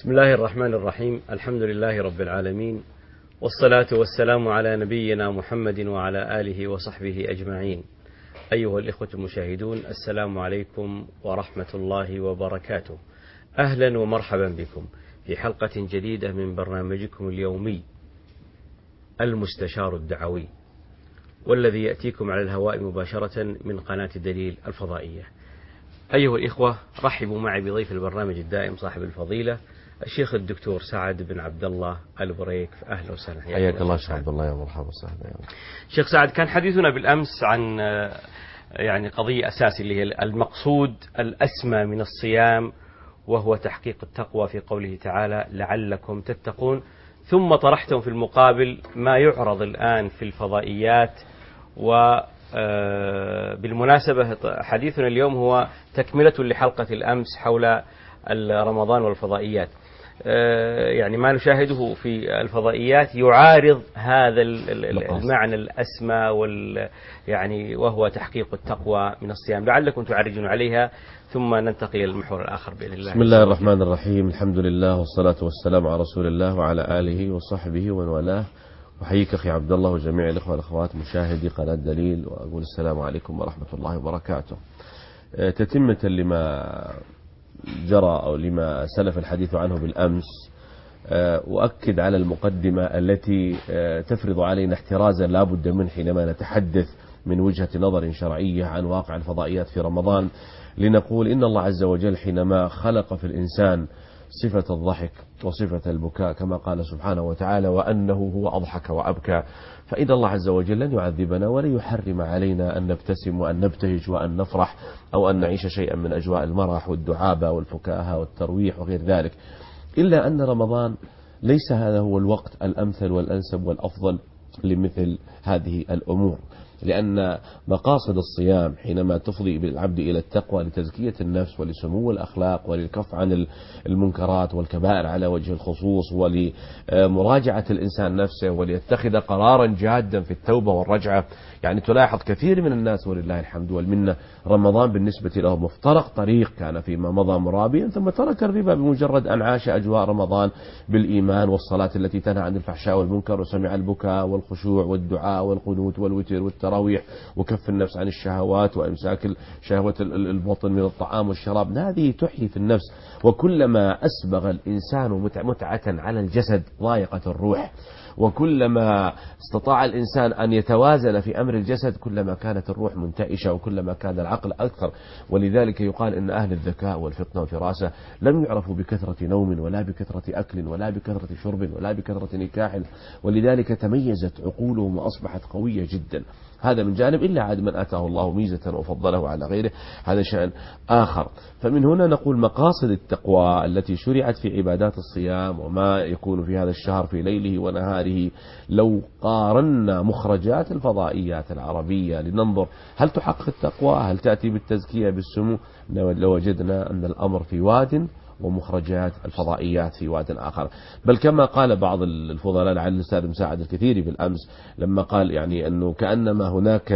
بسم الله الرحمن الرحيم. الحمد لله رب العالمين، والصلاة والسلام على نبينا محمد وعلى آله وصحبه أجمعين. أيها الإخوة المشاهدون، السلام عليكم ورحمة الله وبركاته. أهلا ومرحبا بكم في حلقة جديدة من برنامجكم اليومي المستشار الدعوي، والذي يأتيكم على الهواء مباشرة من قناة دليل الفضائية. أيها الإخوة، رحبوا معي بضيف البرنامج الدائم صاحب الفضيلة الشيخ الدكتور سعد بن عبد الله البريك. أهلا وسهلا. حياك الله شيخ عبد الله، يا مرحبا وسهلا. شيخ سعد، كان حديثنا بالأمس عن قضية أساسية اللي هي المقصود الأسمى من الصيام، وهو تحقيق التقوى في قوله تعالى لعلكم تتقون. ثم طرحتم في المقابل ما يعرض الآن في الفضائيات، بالمناسبة حديثنا اليوم هو تكملة لحلقة الأمس حول رمضان والفضائيات. ما نشاهده في الفضائيات يعارض هذا المعنى الأسمى وهو تحقيق التقوى من الصيام. لعلكم تعرجون عليها ثم ننتقل إلى المحور الآخر بإذن الله. بسم الله الرحمن الرحيم، الحمد لله والصلاة والسلام على رسول الله وعلى آله وصحبه ومن والاه. أحييك أخي عبد الله وجميع الإخوة والأخوات مشاهدي قناة دليل، وأقول السلام عليكم ورحمة الله وبركاته. تتمة لما جرى أو لما سلف الحديث عنه بالأمس، أؤكد على المقدمة التي تفرض علينا احترازا لا بد منه حينما نتحدث من وجهة نظر شرعية عن واقع الفضائيات في رمضان، لنقول إن الله عز وجل حينما خلق في الإنسان صفة الضحك وصفة البكاء كما قال سبحانه وتعالى وأنه هو أضحك وأبكى، فإن الله عز وجل لن يعذبنا ولن يحرم علينا أن نبتسم وأن نبتهج وأن نفرح أو أن نعيش شيئا من أجواء المرح والدعابة والفكاهة والترويح وغير ذلك، إلا أن رمضان ليس هذا هو الوقت الأمثل والأنسب والأفضل لمثل هذه الأمور، لأن مقاصد الصيام حينما تفضي بالعبد إلى التقوى لتزكية النفس ولسمو الأخلاق وللكف عن المنكرات والكبائر على وجه الخصوص ولمراجعة الإنسان نفسه وليتخذ قرارا جادا في التوبة والرجعة. تلاحظ كثير من الناس ولله الحمد والمنة رمضان بالنسبة لهم مفترق طريق، كان فيما مضى مرابيا ثم ترك الربا بمجرد أن عاش أجواء رمضان بالإيمان والصلاة التي تنهى عن الفحشاء والمنكر، وسمع البكاء والخشوع والدعاء والقنوت والوتر والتراويح وكف النفس عن الشهوات وإمساك شهوة البطن من الطعام والشراب. هذه تحيي في النفس، وكلما أسبغ الإنسان متعة على الجسد ضايقت الروح، وكلما استطاع الإنسان أن يتوازن في أمر الجسد كلما كانت الروح منتعشة وكلما كان العقل أكثر. ولذلك يقال إن أهل الذكاء والفطنة والفراسة لم يعرفوا بكثرة نوم ولا بكثرة أكل ولا بكثرة شرب ولا بكثرة نكاح، ولذلك تميزت عقولهم وأصبحت قوية جدا. هذا من جانب، إلا عاد من أتاه الله ميزة وفضله على غيره، هذا شأن آخر. فمن هنا نقول مقاصد التقوى التي شرعت في عبادات الصيام وما يكون في هذا الشهر في ليله ونهاره، لو قارنا مخرجات الفضائيات العربية لننظر هل تحقق التقوى، هل تأتي بالتزكية بالسمو، لوجدنا أن الأمر في واد ومخرجات الفضائيات في واد آخر. بل كما قال بعض الفضلاء عن الأستاذ مساعد الكثيري بالأمس لما قال أنه كأنما هناك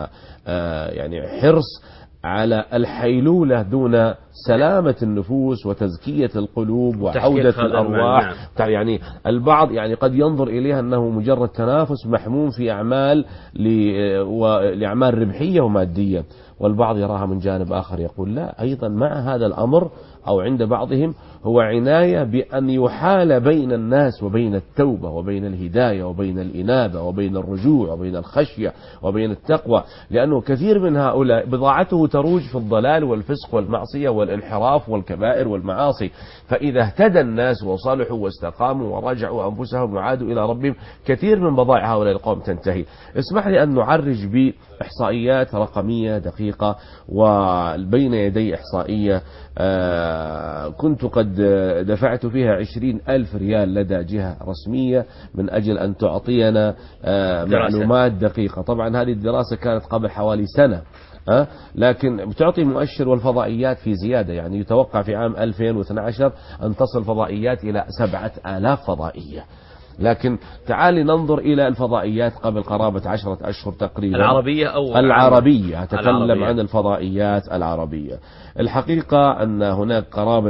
حرص على الحيلولة دون سلامة النفوس وتزكية القلوب وعودة الأرواح. البعض قد ينظر إليها أنه مجرد تنافس محموم في أعمال لأعمال ربحية ومادية، والبعض يراها من جانب آخر يقول لا، أيضا مع هذا الأمر أو عند بعضهم هو عناية بأن يحال بين الناس وبين التوبة وبين الهداية وبين الإنابة وبين الرجوع وبين الخشية وبين التقوى، لأنه كثير من هؤلاء بضاعته تروج في الضلال والفسق والمعصية والانحراف والكبائر والمعاصي، فإذا اهتدى الناس وصلحوا واستقاموا ورجعوا أنفسهم وعادوا إلى ربهم كثير من بضائع هؤلاء القوم تنتهي. اسمح لي أن نعرج بإحصائيات رقمية دقيقة، وبين يدي إحصائية كنت قد دفعت فيها 20,000 ريال لدى جهة رسمية من أجل أن تعطينا معلومات دقيقة. طبعا هذه الدراسة كانت قبل حوالي سنة، لكن بتعطي مؤشر، والفضائيات في زيادة. يتوقع في عام 2012 أن تصل فضائيات إلى 7,000 فضائية. لكن تعالي ننظر إلى الفضائيات قبل قرابة 10 أشهر تقريبا. العربية أو العربية، أتكلم العربية. عن الفضائيات العربية. الحقيقة أن هناك قرابة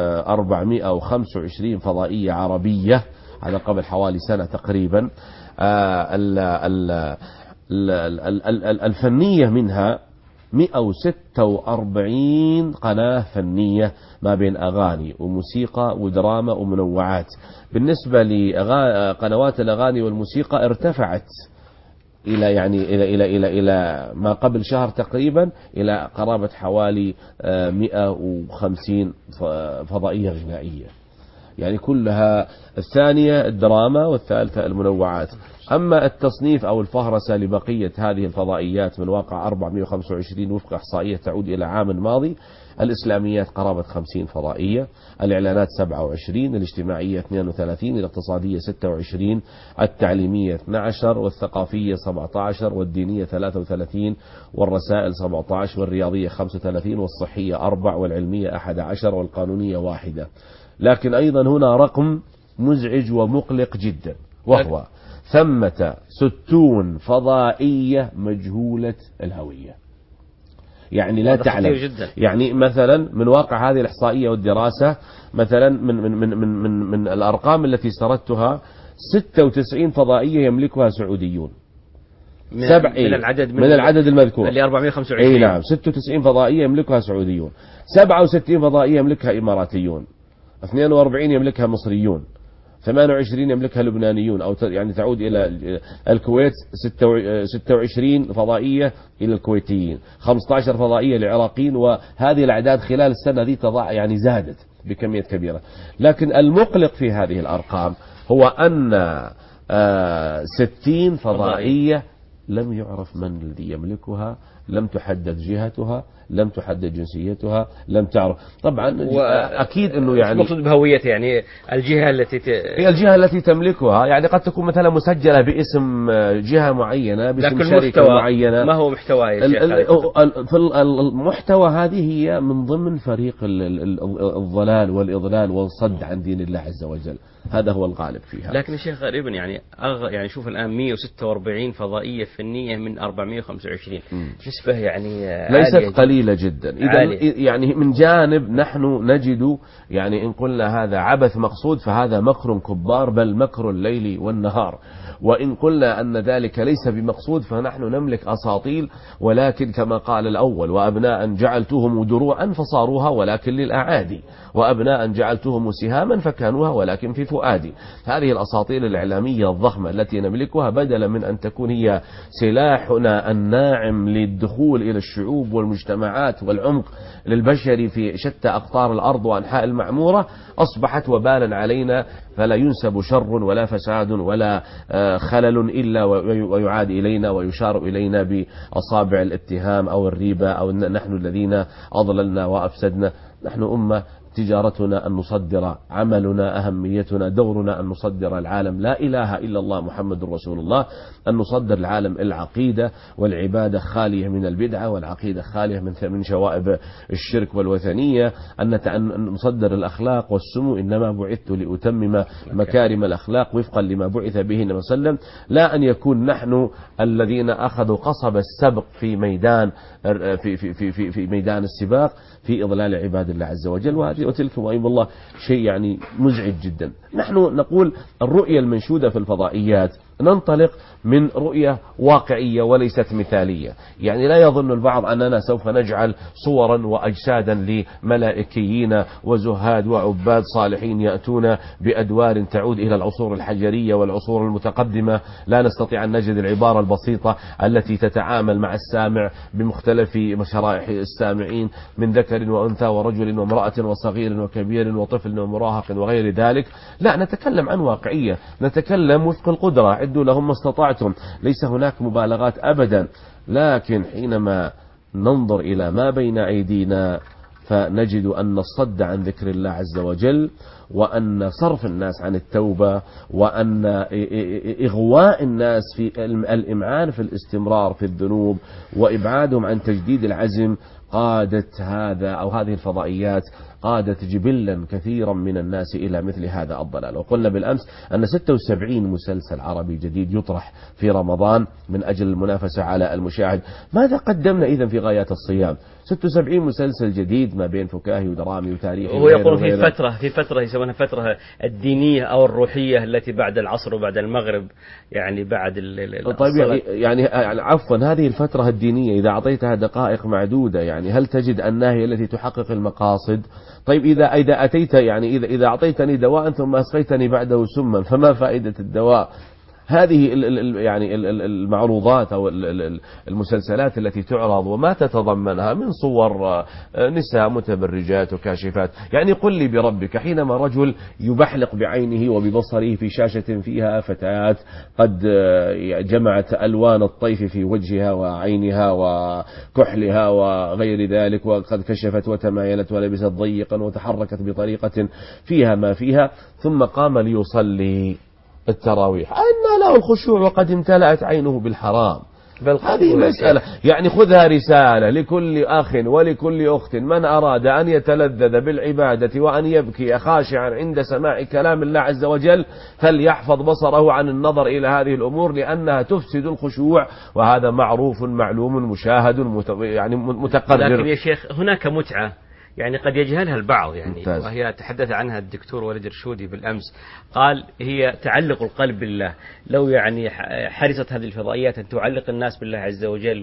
425 فضائية عربية على قبل حوالي سنة تقريبا. الفنية منها 146 قناة فنية ما بين أغاني وموسيقى ودراما ومنوعات. بالنسبة لقنوات الأغاني والموسيقى ارتفعت إلى يعني إلى ما قبل شهر تقريبا إلى قرابة حوالي 150 فضائية غنائية، يعني كلها الثانية الدراما والثالثة المنوعات. أما التصنيف أو الفهرسة لبقية هذه الفضائيات من واقع 425 وفق إحصائية تعود إلى عام الماضي: الإسلاميات قرابة 50 فضائية، الإعلانات 27، الاجتماعية 32، الاقتصادية 26، التعليمية 12، والثقافية 17، والدينية 33، والرسائل 17، والرياضية 35، والصحية 4، والعلمية 11، والقانونية 1. لكن أيضا هنا رقم مزعج ومقلق جدا، وهو ثمة 60 فضائية مجهولة الهوية، يعني لا تعلم. جدا. يعني مثلا من واقع هذه الإحصائية والدراسة، مثلا من الأرقام التي سردتها 96 فضائية يملكها سعوديون. من العدد المذكور اللي 425. اي نعم، 96 فضائية يملكها سعوديون، 67 فضائية يملكها إماراتيون، 42 يملكها مصريون، 28 يملكها لبنانيون أو يعني تعود إلى الكويت، 26 فضائية إلى الكويتيين، 15 فضائية للعراقيين. وهذه الأعداد خلال السنة ذي يعني زادت بكمية كبيرة. لكن المقلق في هذه الأرقام هو أن 60 فضائية لم يعرف من الذي يملكها، لم تحدد جهتها، لم تحدد جنسيتها، لم تعرف. طبعا أكيد أنه يعني مقصود بهويتها يعني الجهة هي الجهة التي تملكها، يعني قد تكون مثلا مسجلة باسم جهة معينة، باسم شركة معينة. ما هو محتوى يا شيخ؟ المحتوى هذه هي من ضمن فريق الضلال والإضلال والصد عن دين الله عز وجل، هذا هو الغالب فيها. لكن الشيخ غالبا يعني شوف الآن 146 فضائية فنية من 425، نسبة يعني ليست قليلة جدا. إذا يعني من جانب نحن نجد يعني إن قلنا هذا عبث مقصود فهذا مكر كبار، بل مكر الليل والنهار. وإن قلنا أن ذلك ليس بمقصود فنحن نملك أساطيل، ولكن كما قال الأول: وأبناء جعلتهم دروعا فصاروها ولكن للأعادي، وأبناء جعلتهم سهاما فكانوها ولكن في فؤادي. هذه الأساطيل الإعلامية الضخمة التي نملكها بدلا من أن تكون هي سلاحنا الناعم للدخول إلى الشعوب والمجتمعات والعمق للبشر في شتى أقطار الأرض وأنحاء المعمورة، أصبحت وبالا علينا، فلا ينسب شر ولا فساد ولا خلل إلا ويعاد إلينا ويشار إلينا بأصابع الاتهام أو الريبة أو نحن الذين أضللنا وأفسدنا. نحن أمة تجارتنا أن نصدر، عملنا، أهميتنا، دورنا أن نصدر العالم لا إله إلا الله محمد رسول الله، أن نصدر العالم العقيدة والعبادة خالية من البدعة، والعقيدة خالية من شوائب الشرك والوثنية، أن نصدر الأخلاق والسمو. إنما بعثت لأتمم مكارم الأخلاق وفقا لما بعث به النبي صلى الله عليه وسلم، لا أن يكون نحن الذين أخذوا قصب السبق في ميدان في ميدان السباق في إضلال عباد الله عز وجل. وتلك وإن الله شيء يعني مزعج جدا. نحن نقول الرؤية المنشودة في الفضائيات ننطلق من رؤية واقعية وليست مثالية. يعني لا يظن البعض أننا سوف نجعل صورا وأجسادا لملائكيين وزهاد وعباد صالحين يأتون بأدوار تعود إلى العصور الحجرية والعصور المتقدمة، لا نستطيع أن نجد العبارة البسيطة التي تتعامل مع السامع بمختلف شرائح السامعين من ذكر وأنثى ورجل وامرأة وصغير وكبير وطفل ومراهق وغير ذلك. لا، نتكلم عن واقعية، نتكلم وفق القدرة، عدوا لهم ما استطعتم، ليس هناك مبالغات أبدا. لكن حينما ننظر إلى ما بين أيدينا فنجد أن الصد عن ذكر الله عز وجل، وأن صرف الناس عن التوبة، وأن إغواء الناس في الإمعان في الاستمرار في الذنوب وإبعادهم عن تجديد العزم قادت هذا أو هذه الفضائيات قادت جبلا كثيرا من الناس إلى مثل هذا الضلال. وقلنا بالأمس أن 76 مسلسل عربي جديد يطرح في رمضان من أجل المنافسة على المشاهد. ماذا قدمنا إذن في غايات الصيام؟ 76 مسلسل جديد ما بين فكاهي ودرامي وتاريخي. هو يقول في فترة يسمونها فترة الدينية أو الروحية التي بعد العصر وبعد المغرب، يعني بعد طيب يعني عفوا، هذه الفترة الدينية إذا أعطيتها دقائق معدودة يعني هل تجد أنها هي التي تحقق المقاصد؟ طيب إذا أتيت يعني إذا أعطيتني دواء ثم أسقيتني بعده سما فما فائدة الدواء؟ هذه يعني المعروضات أو المسلسلات التي تعرض وما تتضمنها من صور نساء متبرجات وكاشفات، يعني قل لي بربك حينما رجل يبحلق بعينه وببصره في شاشة فيها فتاة قد جمعت ألوان الطيف في وجهها وعينها وكحلها وغير ذلك، وقد كشفت وتمايلت ولبست ضيقا وتحركت بطريقة فيها ما فيها، ثم قام ليصلي التراويح، أن له الخشوع وقد امتلأت عينه بالحرام. بل هذه مسألة يعني خذها رسالة لكل أخ ولكل أخت، من أراد أن يتلذذ بالعبادة وأن يبكي خاشعا عند سماع كلام الله عز وجل فليحفظ بصره عن النظر إلى هذه الأمور لأنها تفسد الخشوع، وهذا معروف معلوم مشاهد يعني متقرر. لكن يا شيخ هناك متعة يعني قد يجهلها البعض يعني ممتاز. وهي تحدث عنها الدكتور وليد الرشودي بالأمس، قال هي تعلق القلب بالله. لو يعني حرصت هذه الفضائيات أن تعلق الناس بالله عز وجل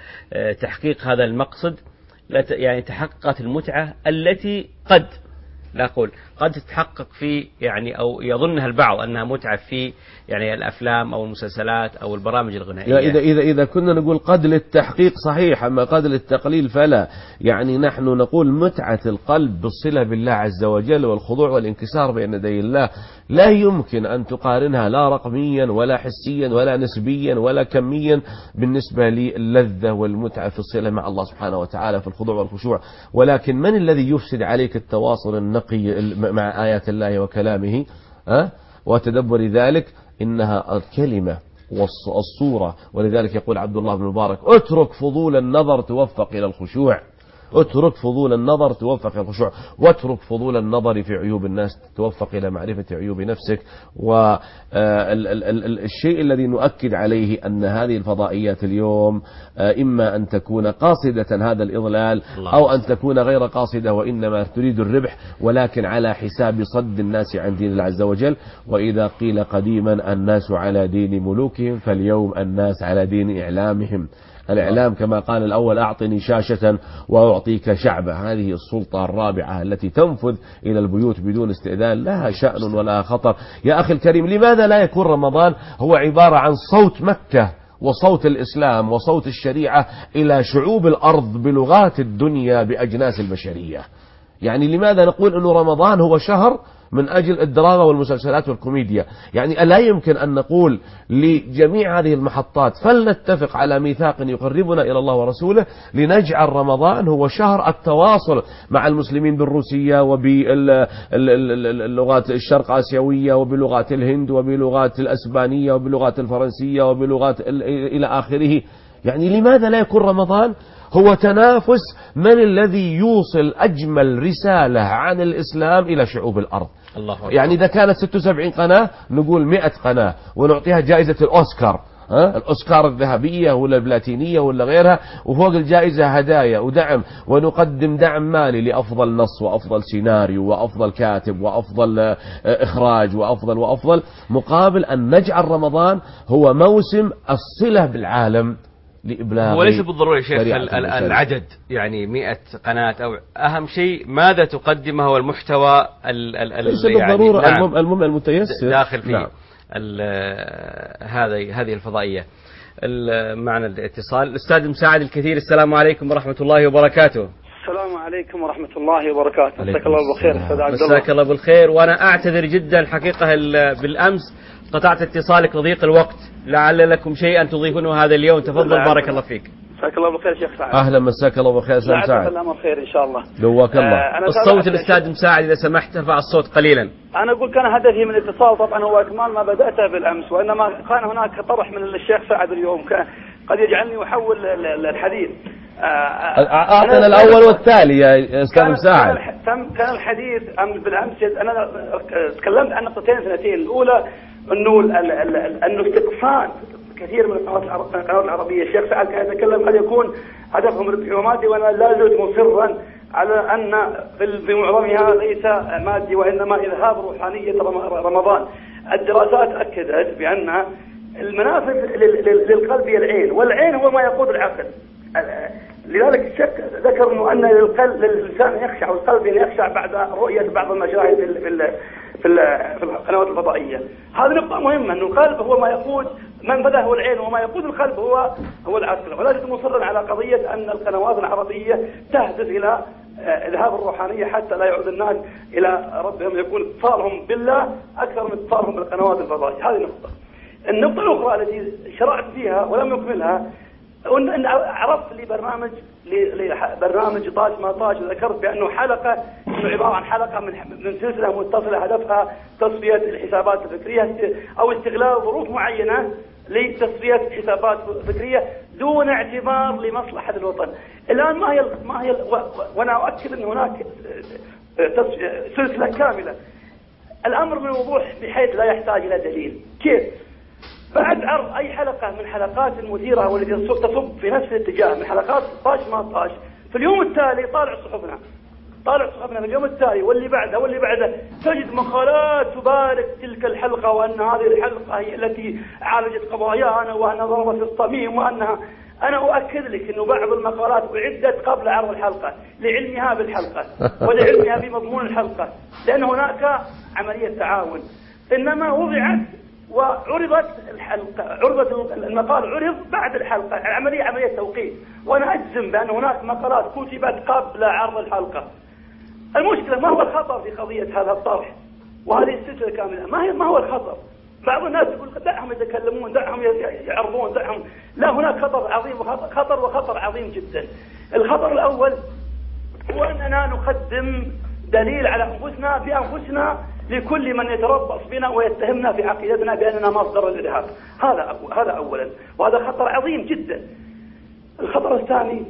وتحقيق هذا المقصد يعني تحققت المتعة التي قد لا أقول قد تتحقق في يعني أو يظنها البعض أنها متعة في يعني الأفلام أو المسلسلات أو البرامج الغنائية. إذا كنا نقول قد للتحقيق صحيح، أما قد للتقليل فلا. يعني نحن نقول متعة القلب بالصلة بالله عز وجل والخضوع والانكسار بين يدي الله لا يمكن أن تقارنها لا رقميا ولا حسيا ولا نسبيا ولا كميا بالنسبة للذة والمتعة في الصلة مع الله سبحانه وتعالى في الخضوع والخشوع. ولكن من الذي يفسد عليك التواصل النقي مع آيات الله وكلامه وتدبر ذلك؟ إنها الكلمة والصورة. ولذلك يقول عبد الله بن مبارك اترك فضول النظر توفق إلى الخشوع، اترك فضول النظر توفق إلى الخشوع، واترك فضول النظر في عيوب الناس توفق إلى معرفة عيوب نفسك. والشيء الذي نؤكد عليه أن هذه الفضائيات اليوم إما أن تكون قاصدة هذا الإضلال أو أن تكون غير قاصدة وإنما تريد الربح، ولكن على حساب صد الناس عن دين الله عز وجل. وإذا قيل قديما الناس على دين ملوكهم فاليوم الناس على دين إعلامهم. الإعلام كما قال الأول أعطني شاشة وأعطيك شعبة، هذه السلطة الرابعة التي تنفذ إلى البيوت بدون استئذان لها شأن ولا خطر. يا أخي الكريم، لماذا لا يكون رمضان هو عبارة عن صوت مكة وصوت الإسلام وصوت الشريعة إلى شعوب الأرض بلغات الدنيا بأجناس البشرية؟ يعني لماذا نقول أنه رمضان هو شهر من أجل الدراما والمسلسلات والكوميديا؟ يعني ألا يمكن أن نقول لجميع هذه المحطات فلنتفق على ميثاق يقربنا إلى الله ورسوله لنجعل رمضان هو شهر التواصل مع المسلمين بالروسية وباللغات الشرق آسيوية وبلغات الهند وبلغات الأسبانية وبلغات الفرنسية وبلغات إلى آخره. يعني لماذا لا يكون رمضان هو تنافس من الذي يوصل أجمل رسالة عن الإسلام إلى شعوب الأرض؟ الله يعني إذا كانت 76 قناة نقول 100 قناة ونعطيها جائزة الأوسكار، الأوسكار الذهبية ولا البلاتينية ولا غيرها، وفوق الجائزة هدايا ودعم، ونقدم دعم مالي لأفضل نص وأفضل سيناريو وأفضل كاتب وأفضل إخراج وأفضل مقابل أن نجعل رمضان هو موسم الصلة بالعالم لإبلاغ. وليس بالضرورة يا شيخ العدد يعني 100 قناة أو أهم شيء ماذا تقدمه هو المحتوى ليس بالضرورة يعني المهم المتيسر داخل فيه هذه الفضائية. معنا الاتصال الأستاذ مساعد الكثير. السلام عليكم ورحمة الله وبركاته. السلام عليكم ورحمة الله وبركاته. مساك الله بالخير أستاذ عبد الله. مساك الله بالخير، وأنا أعتذر جدا حقيقة بالأمس قطعت اتصالك لضيق الوقت، لعل لكم شيئا تضيفونه هذا اليوم. تفضل بارك الله فيك. مساك الله بالخير شيخ سعد. أهلا مساك الله بالخير سعد. الأمر خير إن شاء الله. جواك الله. الصوت الأستاذ مساعد إذا سمحت ارفع الصوت قليلا. أنا أقول كان هدفي من الاتصال طبعا هو إكمال ما بدأته بالأمس، وإنما كان هناك طرح من الشيخ سعد اليوم قد يجعلني أحول الحديث. أعطنا الأول والتالي يا أستاذ مساعد. كان الحديث بالأمس، أنا تكلمت عن نقطتين اثنتين. الأولى أنه استقصاء كثير من القنوات العربية. الشيخ سعد كان يتكلم قد يكون هدفهم ربحي ومادي، وأنا لا زلت مصرا على أن في معظمها ليس مادي وإنما إذهاب روحانية رمضان. الدراسات أكدت بأن المنافذ للقلب هي العين، والعين هو ما يقود العقل. لذلك الشيخ ذكر انه ان للانسان يخشع والقلب يخشع بعد رؤيه بعض المشاهد في القنوات الفضائيه. هذه نقطه مهمه، انه القلب هو ما يقود، منفذه هو العين، وما يقود القلب هو العقل. ولا زلت مصرا على قضيه ان القنوات العربيه تهدف الى اذهاب الروحانيه حتى لا يعود الناس الى ربهم، يكون اتصالهم بالله اكثر من اتصالهم بالقنوات الفضائيه. هذه نقطه. النقطه الاخرى التي شرعت فيها ولم يكملها، أن عرضت لي برنامج طاش ما طاش، وذكرت بأنه حلقة عبارة عن حلقة من سلسلة متصلة هدفها تصفية الحسابات الفكرية أو استغلال ظروف معينة لتصفية حسابات فكرية دون اعتبار لمصلحة الوطن. الآن ما هي وأنا أؤكد أن هناك سلسلة كاملة. الأمر من وضوح بحيث لا يحتاج إلى دليل. كيف؟ بعد عرض أي حلقة من حلقات المثيرة والتي تصب في نفس الاتجاه من حلقات طاش ما طاش، في اليوم التالي طالع صحفنا في اليوم التالي واللي بعده تجد مقالات تبارك تلك الحلقة، وأن هذه الحلقة هي التي عالجت قضايانا، وأنها ضربت الصميم، وأنها. أنا أؤكد لك أنه بعض المقالات أعدت قبل عرض الحلقة لعلمها بالحلقة ولعلمها بمضمون الحلقة، لأن هناك عملية تعاون. إنما وضعت وعرضت المقال عرض بعد الحلقة، عملية توقيت. وأنا أجزم بأن هناك مقالات كتبت قبل عرض الحلقة. المشكلة ما هو الخطر في قضية هذا الطرح وهذه السلسلة كاملة؟ ما هو الخطر؟ بعض الناس يقول دعهم يتكلمون، دعهم يعرضون، دعهم. لا، هناك خطر عظيم وخطر عظيم جدا. الخطر الأول هو أننا نقدم دليل على أنفسنا بأنفسنا لكل من يتربص بنا ويتهمنا في عقيدتنا بأننا مصدر الإرهاب. هذا أولا، وهذا خطر عظيم جدا. الخطر الثاني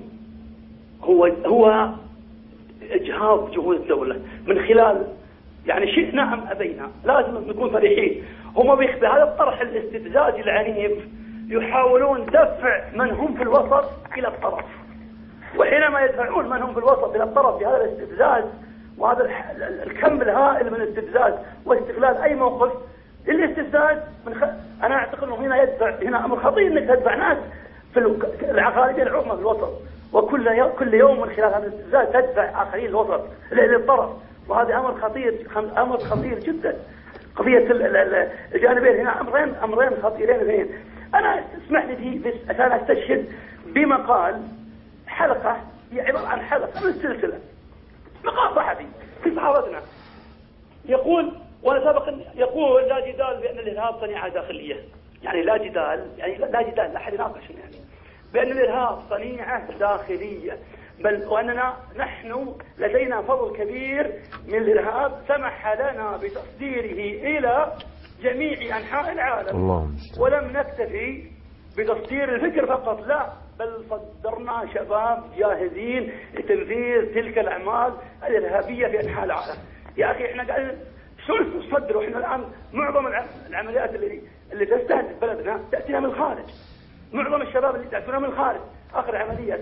هو إجهاض جهود الدولة من خلال، يعني شئنا أم أبينا لازم نكون فرحين. هم بهذا الطرح الاستفزازي العنيف يحاولون دفع من هم في الوسط إلى الطرف، وحينما يدفعون من هم في الوسط إلى الطرف بهذا الاستفزاز وهذا الكم الهائل من الاستفزاز واستغلال أي موقف للاستفزاز أنا أعتقد أنه هنا أمر خطير، أنك تدفع ناس في العقارب العظمى في الوسط، وكل يوم من خلال هذا الاستفزاز تدفع آخرين الوسط للطرف، وهذا أمر خطير جدا. قضية الجانبين هنا أمرين خطيرين اثنين. أنا اسمح لي عشان أستشهد بمقال حلقة هي عبارة عن حلقة من سلسلة، مقال صحفي في صحافتنا يقول، وأنا سابقا يقول لا جدال بأن الإرهاب صنيعة داخلية. يعني لا جدال لا أحد يناقشنا يعني بأن الإرهاب صنيعة داخلية، بل وأننا نحن لدينا فضل كبير من الإرهاب سمح لنا بتصديره إلى جميع أنحاء العالم. ولم نكتفي بتصدير الفكر فقط، لا، بل صدرنا شباب جاهزين لتنفيذ تلك الأعمال الإرهابية في أنحاء العالم. يا أخي إحنا قاعدين شلون نصدر وإحنا الآن معظم العمليات اللي تستهدف بلدنا تأتينا من الخارج. معظم الشباب اللي تأتينا من الخارج. آخر عملية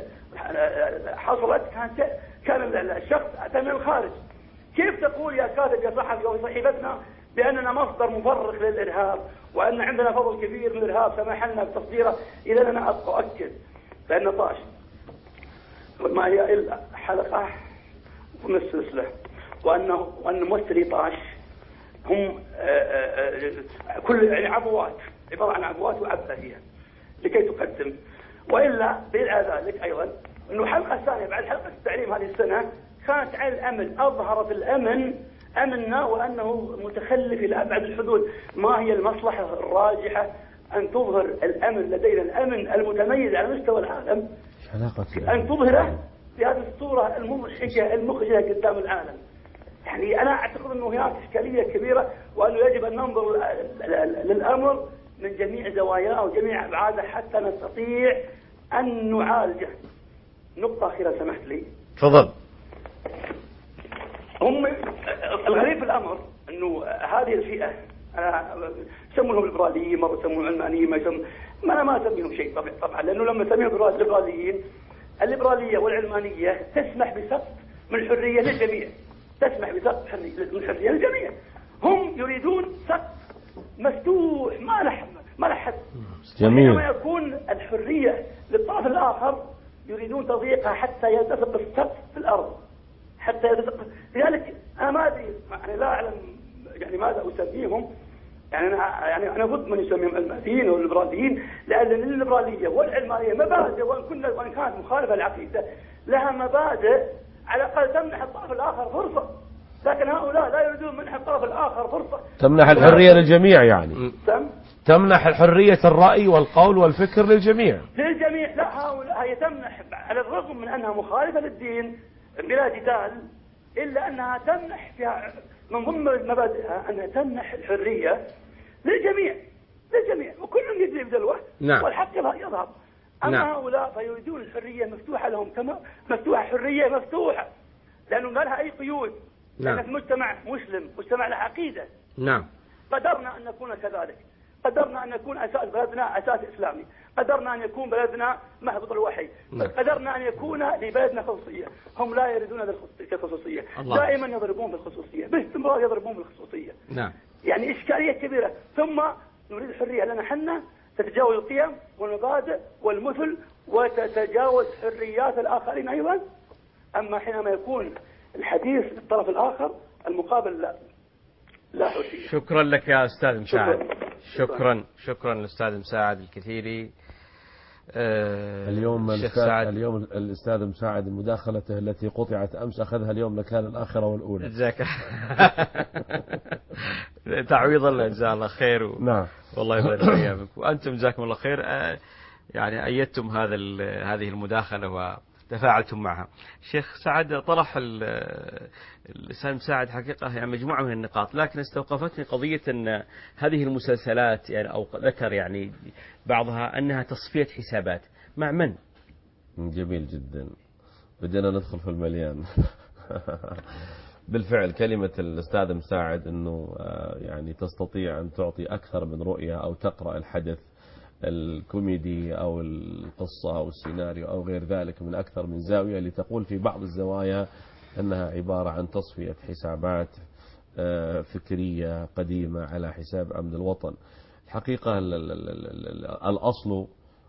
حصلت كان الشخص أتى من الخارج. كيف تقول يا كاتب يا صحفي وفي صحيفتنا بأننا مصدر مفرغ للإرهاب وأن عندنا فضل كبير من الإرهاب سمح لنا بتصديره؟ إذا أنا أؤكد بأن طاش ما هي إلا حلقة من السلسلة، وأن ممثلي طاش هم كل يعني عبوات، عبارة عن عبوات وعبة فيها لكي تقدم. وإلا بيدعى ذلك أيضا أنه الحلقة الثانية بعد حلقة التعليم هذه السنة كانت عن الأمن، أظهرت الأمن أمننا وأنه متخلف إلى أبعد الحدود. ما هي المصلحة الراجحة أن تظهر الأمن لدينا، الأمن المتميز على مستوى العالم، أن تظهره بهذه الصورة المضحكة المخجلة قدام العالم؟ يعني أنا أعتقد أنه هناك إشكالية كبيرة، وأنه يجب أن ننظر للأمر من جميع زواياه وجميع أبعاده حتى نستطيع أن نعالجه. نقطة أخيرة سمحت لي. تفضل. هم الغريب في الأمر أنه هذه الفئة يسمونهم الليبراليين، مرة يسمونهم علمانيين، ما أنا ما أسميهم شيء طبعا، لأنه لما أسميهم الليبراليين، الليبرالية والعلمانية تسمح بسقف من الحرية للجميع، تسمح بسقف من الحرية للجميع. هم يريدون سقف مفتوح ما له حد. جميل. وحينما يكون الحرية للطرف الآخر يريدون تضييقها حتى يلتصق السقف في الأرض، حتى يلتصق. لذلك أنا ما أدري، يعني لا أعلم يعني ماذا أسميهم. يعني أنا ضد من يسميهم علمانيين أو الليبراليين، لأن الليبرالية والعلمانية مبادئ، وإن كانت مخالفة للعقيدة لها مبادئ على الأقل تمنح الطرف الآخر فرصة، لكن هؤلاء لا يريدون منح الطرف الآخر فرصة. تمنح الحرية للجميع، يعني تمنح الحرية الرأي والقول والفكر للجميع. لا، هؤلاء هي تمنح على الرغم من أنها مخالفة للدين بلا جدال، إلا أنها تمنح فيها من ضمن مبادئها أنها تمنح الحرية للجميع، وكل يجري بدلوه. نعم. والحق يظهر. أما نعم. هؤلاء فيريدون الحرية مفتوحة لهم، كما مفتوحة حرية مفتوحة، لأنه ما لها أي قيود. نعم. لأنك مجتمع مسلم، مجتمع له عقيدة. نعم. قدرنا أن نكون كذلك، قدرنا أن يكون أساس بلدنا أساس إسلامي، قدرنا أن يكون بلدنا مهبط الوحي، نعم. قدرنا أن يكون لبلدنا خصوصية. هم لا يريدون الخصوصية، دائما يضربون بالخصوصية، باستمرار يضربون بالخصوصية. نعم. يعني إشكالية كبيرة. ثم نريد الحرية لنا حنا تتجاوز القيم والمبادئ والمثل وتتجاوز حريات الآخرين أيضا. أما حينما يكون الحديث للطرف الآخر المقابل لا حرية. شكرا لك يا أستاذ مساعد. شكرا للأستاذ مساعد الكثيري. اليوم الأستاذ مساعد مداخلته التي قطعت أمس أخذها اليوم مكان الآخرة والأولى. جزاك تعويض الله، جزاه الله خير. نعم. والله يبارك في أيامك، وأنتم جزاكم الله خير. يعني أيدتم هذه المداخلة وتفاعلتم معها. شيخ سعد طرح الأستاذ مساعد حقيقة يعني مجموعة من النقاط، لكن استوقفتني قضية أن هذه المسلسلات يعني أو ذكر يعني بعضها أنها تصفية حسابات مع من؟ جميل جدا. بدنا ندخل في المليان. بالفعل كلمة الأستاذ مساعد أنه يعني تستطيع أن تعطي أكثر من رؤية أو تقرأ الحدث الكوميدي أو القصة أو السيناريو أو غير ذلك من أكثر من زاوية، لتقول في بعض الزوايا أنها عبارة عن تصفية حسابات فكرية قديمة على حساب أمن الوطن. الحقيقة الأصل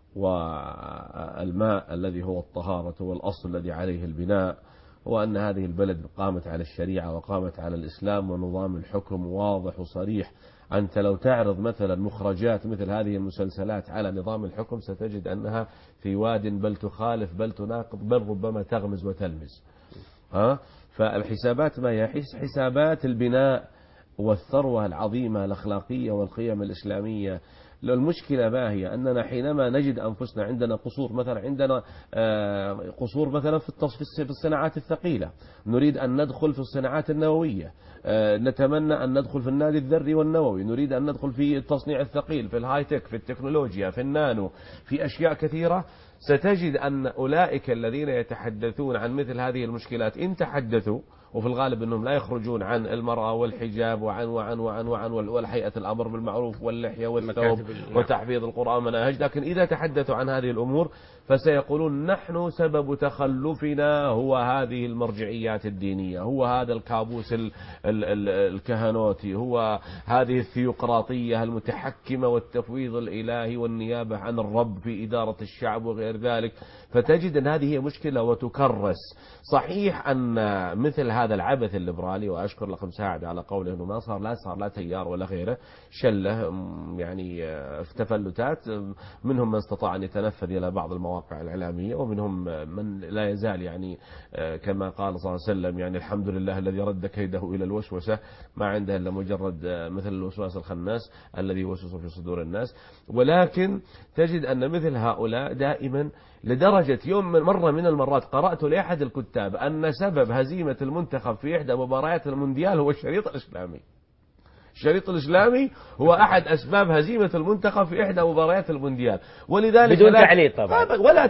والماء الذي هو الطهارة والأصل الذي عليه البناء هو أن هذه البلد قامت على الشريعة وقامت على الإسلام ونظام الحكم واضح وصريح. أنت لو تعرض مثلا مخرجات مثل هذه المسلسلات على نظام الحكم ستجد أنها في واد بل تخالف بل تناقض بل ربما تغمز وتلمز. فالحسابات ما هي حسابات البناء والثروة العظيمة الأخلاقية والقيم الإسلامية. المشكلة ما هي أننا حينما نجد أنفسنا عندنا قصور، مثلا عندنا قصور مثلا في الصناعات الثقيلة، نريد أن ندخل في الصناعات النووية، نتمنى أن ندخل في النادي الذري والنووي، نريد أن ندخل في التصنيع الثقيل، في الهاي تك، في التكنولوجيا، في النانو، في أشياء كثيرة. ستجد أن أولئك الذين يتحدثون عن مثل هذه المشكلات إن تحدثوا، وفي الغالب أنهم لا يخرجون عن المرأة والحجاب وعن والهيئة الأمر بالمعروف واللحية والثوب وتحفيظ القرآن مناهج، لكن إذا تحدثوا عن هذه الأمور فسيقولون نحن سبب تخلفنا هو هذه المرجعيات الدينية، هو هذا الكابوس الكهنوتي، هو هذه الثيوقراطية المتحكمة والتفويض الإلهي والنيابة عن الرب في إدارة الشعب وغير ذلك. فتجد أن هذه هي مشكلة وتكرس. صحيح أن مثل هذا العبث الليبرالي، وأشكر لكم مساعد على قوله أنه ما صار لا تيار ولا غيره، شله يعني في تفلتات، منهم من استطاع أن يتنفذ إلى بعض المواقع الإعلامية، ومنهم من لا يزال يعني كما قال صلى الله عليه وسلم يعني الحمد لله الذي رد كيده إلى الوسوسة، ما عنده إلا مجرد مثل الوسواس الخناس الذي يوسوس في صدور الناس. ولكن تجد أن مثل هؤلاء دائما، لدرجة يوم مرة من المرات قرأت لأحد الكتاب أن سبب هزيمة المنتخب في إحدى مباريات المونديال هو الشريط الإسلامي. الشريط الإسلامي هو أحد أسباب هزيمة المنتخب في إحدى مباريات المونديال، ولذلك بدون تعليق طبعا.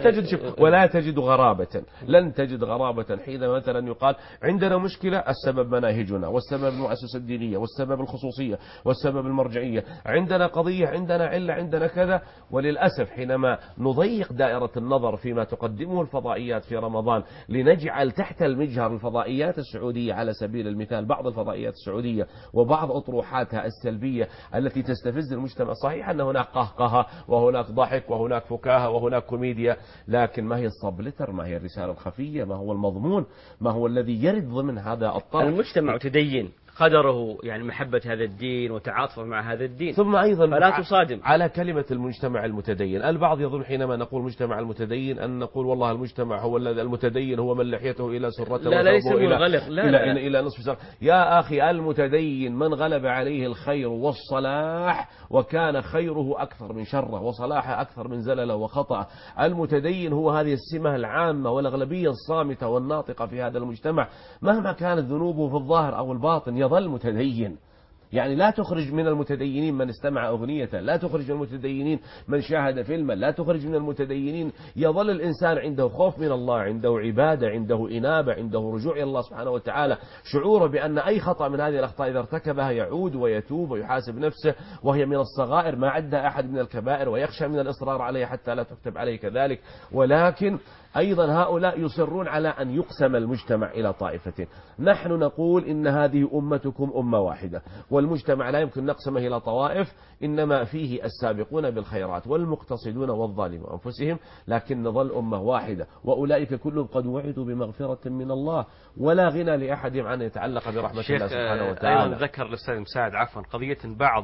ولا تجد غرابة، لن تجد غرابة حين مثلا يقال عندنا مشكلة السبب مناهجنا، والسبب المؤسسة الدينية، والسبب الخصوصية، والسبب المرجعية، عندنا قضية، عندنا علة، عندنا كذا. وللأسف حينما نضيق دائرة النظر فيما تقدمه الفضائيات في رمضان لنجعل تحت المجهر الفضائيات السعودية على سبيل المثال، بعض الفضائيات السعودية وبعض أطروحاتها السلبية التي تستفز المجتمع. صحيح أن هناك قهقهة وهناك ضحك وهناك فكاهة وهناك كوميديا، لكن ما هي السبلتر، ما هي الرسالة الخفية، ما هو المضمون، ما هو الذي يرد ضمن هذا الطرح؟ المجتمع تدين قدره يعني محبة هذا الدين وتعاطفه مع هذا الدين، ثم أيضا فلا تصادم على كلمة المجتمع المتدين. البعض يظن حينما نقول مجتمع المتدين أن نقول والله المجتمع هو المتدين هو من لحيته إلى سرته لا ليس منغلق، إلى نصف سر. يا أخي المتدين من غلب عليه الخير والصلاح وكان خيره أكثر من شره وصلاحه أكثر من زلله وخطأ. المتدين هو هذه السمة العامة والأغلبية الصامتة والناطقة في هذا المجتمع، مهما كانت ذنوبه في الظاهر أو الباطن يظل متدين. يعني لا تخرج من المتدينين من استمع أغنية، لا تخرج من المتدينين من شاهد فيلما، لا تخرج من المتدينين. يظل الإنسان عنده خوف من الله، عنده عبادة، عنده إنابة، عنده رجوع إلى الله سبحانه وتعالى، شعوره بأن أي خطأ من هذه الأخطاء إذا ارتكبها يعود ويتوب ويحاسب نفسه، وهي من الصغائر ما عدها أحد من الكبائر، ويخشى من الإصرار عليها حتى لا تكتب عليه كذلك. ولكن أيضا هؤلاء يصرون على أن يقسم المجتمع إلى طائفتين. نحن نقول إن هذه أمتكم أمة واحدة، والمجتمع لا يمكن نقسمه إلى طوائف، إنما فيه السابقون بالخيرات والمقتصدون والظالمون أنفسهم، لكن نظل أمة واحدة، وأولئك كلهم قد وعدوا بمغفرة من الله ولا غنى لأحدهم أن يتعلق برحمة الله سبحانه وتعالى. أيضا ذكر الأستاذ مساعد قضية بعض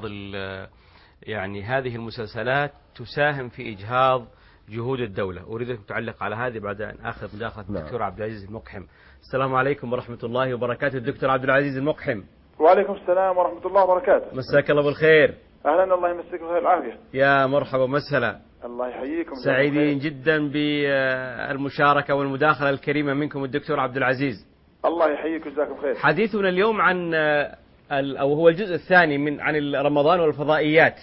يعني هذه المسلسلات تساهم في إجهاض جهود الدولة. أريد أن تعلق على هذه بعد أن آخذ مداخلة الدكتور عبد العزيز المقحم. السلام عليكم ورحمة الله وبركاته. الدكتور عبد العزيز المقحم. وعليكم السلام ورحمة الله وبركاته. مساك الله بالخير. أهلا، الله يمسك بخير العافية. يا مرحبا ومسهلا. الله يحييكم. سعيدين جدا بالمشاركة والمداخلة الكريمة منكم الدكتور عبد العزيز. الله يحييك وجزاكم خير. حديثنا اليوم عن أو هو الجزء الثاني عن رمضان والفضائيات،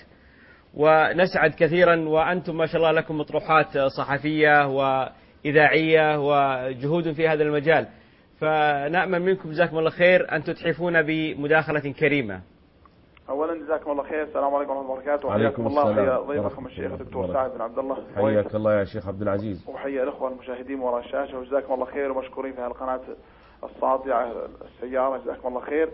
ونسعد كثيرا وأنتم ما شاء الله لكم مطروحات صحفية وإذاعية وجهود في هذا المجال، فنأمل منكم جزاكم الله خير أن تتحفون بمداخلة كريمة. أولا جزاكم الله خير، السلام عليكم ورحمة الله وبركاته. وحياكم الله وحيا ضيفكم الشيخ الدكتور سعد بن عبد الله. حياك الله يا شيخ عبد العزيز. وحيا الأخوة المشاهدين وراء الشاشة، وجزاكم الله خير ومشكورين في هالقناة الساطعة السيارة، جزاكم الله خير.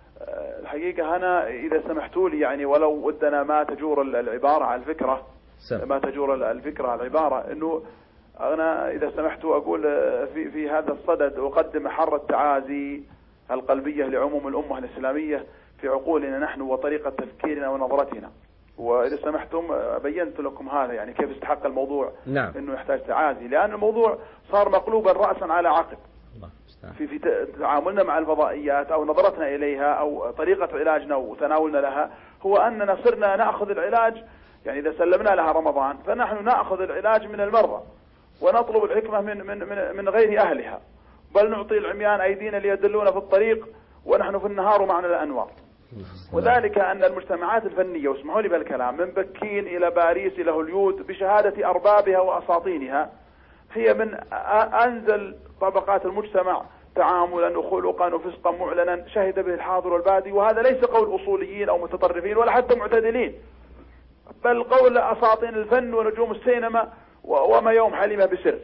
الحقيقة أنا إذا سمحتوا لي يعني ولو ودنا ما تجور العبارة على الفكرة، ما تجور الفكرة على العبارة، إنه أنا إذا سمحتوا أقول في هذا الصدد أقدم حر التعازي القلبية لعموم الأمة الإسلامية في عقولنا نحن وطريقة تفكيرنا ونظرتنا. وإذا سمحتم بينت لكم هذا يعني كيف استحق الموضوع. نعم. إنه يحتاج تعازي، لأن الموضوع صار مقلوبا رأسا على عقب في تعاملنا مع الفضائيات أو نظرتنا إليها أو طريقة علاجنا وتناولنا لها، هو أننا صرنا نأخذ العلاج، يعني إذا سلمنا لها رمضان فنحن نأخذ العلاج من المرضى ونطلب الحكمة من غير أهلها، بل نعطي العميان أيدينا ليدلونا في الطريق ونحن في النهار ومعنا الأنوار. وذلك أن المجتمعات الفنية، واسمحوا لي بالكلام، من بكين إلى باريس إلى هوليود بشهادة أربابها وأساطينها، هي من أنزل طبقات المجتمع تعاملا وخلقا وفسقا معلنا شهد به الحاضر والبادي. وهذا ليس قول أصوليين أو متطرفين ولا حتى معتدلين، بل قول أساطين الفن ونجوم السينما وما يوم حليمة بسر.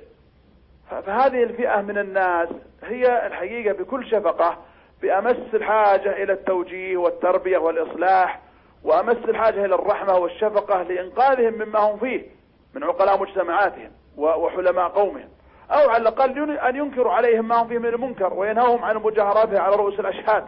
فهذه الفئة من الناس هي الحقيقة بكل شفقة بأمس الحاجة إلى التوجيه والتربية والإصلاح، وأمس الحاجة إلى الرحمة والشفقة لإنقاذهم مما هم فيه من عقلاء مجتمعاتهم وحلماء قومهم، أو على الأقل أن ينكروا عليهم ما هم فيه من المنكر وينهوهم عن المجاهرات على رؤوس الأشهاد.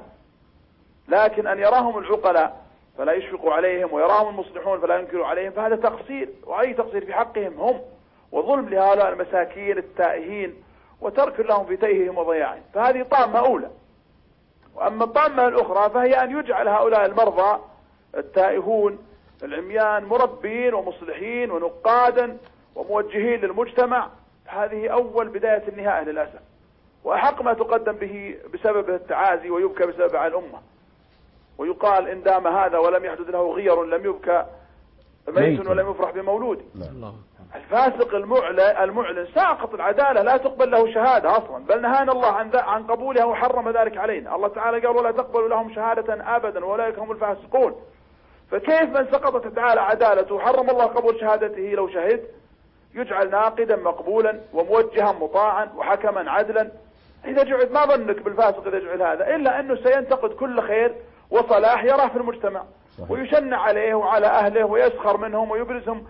لكن أن يراهم العقلاء فلا يشفقوا عليهم ويراهم المصلحون فلا ينكروا عليهم، فهذا تقصير، وأي تقصير في حقهم هم، وظلم لهؤلاء المساكين التائهين وترك لهم في تيههم وضياعهم. فهذه طامة أولى. وأما الطامة الأخرى فهي أن يجعل هؤلاء المرضى التائهون العميان مربين ومصلحين ونقادا وموجهين للمجتمع. هذه أول بداية النهاية للأسف، وأحق ما تقدم به بسبب التعازي ويبكى بسبب على الأمة. ويقال إن دام هذا ولم يحدث له غير لم يبكى ميت ولم يفرح بمولود. الفاسق المعلن ساقط العدالة، لا تقبل له شهادة أصلا، بل نهانا الله عن قبولها وحرم ذلك علينا. الله تعالى قال ولا تقبل لهم شهادة أبدا وأولئك هم الفاسقون. فكيف من سقطت تعالى عدالته وحرم الله قبول شهادته لو شهد يجعل ناقدا مقبولا وموجها مطاعا وحكما عدلا؟ إذا جعل ما ظنك بالفاسق إذا جعل هذا إلا أنه سينتقد كل خير وصلاح يراه في المجتمع ويشنع عليه وعلى أهله ويسخر منهم ويبرزهم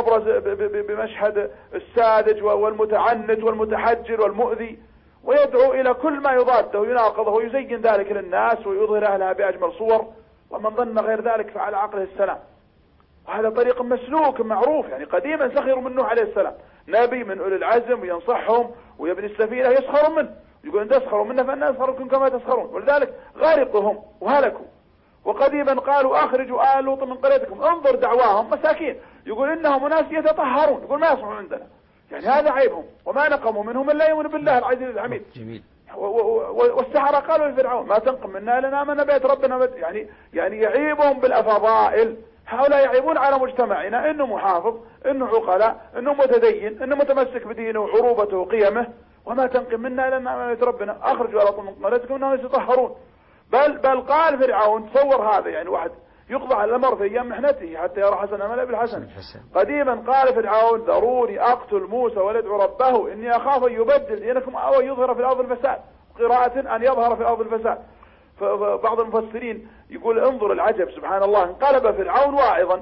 بمشهد الساذج والمتعنت والمتحجر والمؤذي، ويدعو إلى كل ما يضاده ويناقضه ويزين ذلك للناس ويظهر أهلها بأجمل صور، ومن ظن غير ذلك فعلى عقله السلام. وهذا طريق مسلوك معروف، يعني قديما سخروا من نوح عليه السلام، نبي من أولي العزم وينصحهم ويبني السفينة يسخروا منه، يقول إن تسخروا منا فإنا نسخركم كما تسخرون، ولذلك غارقهم وهلكوا. وقديما قالوا أخرجوا آل لوط من قريتكم، انظر دعواهم مساكين، يقول إنهم أناس يتطهرون، يقول ما يصلحون عندنا، يعني هذا عيبهم. وما نقموا منهم إلا يؤمنوا بالله العزيز الحميد. جميل. والسحرة قالوا لفرعون ما تنقم منا لنا آمنا بيت ربنا، يعني يعيبهم بالأفضائل. هؤلاء يعيبون على مجتمعنا إنه محافظ، إنه عقلاء، إنه متدين، إنه متمسك بدينه وعروبته وقيمه. وما تنقم منا لنا آمنا بيت ربنا أخرجوا آل لوط من قريتكم إنهم يتطهرون. بل قال فرعون، تصور هذا، يعني واحد يقضى على الأمر في أيام محنته حتى يرى حسن أمل بالحسن. قديما قال فرعون ذروني أقتل موسى وليدعو ربه إني أخاف أن يبدل دينكم أو يظهر في الأرض الفساد، قراءة أن يظهر في الأرض الفساد. فبعض المفسرين يقول انظر العجب سبحان الله، انقلب فرعون واعظا،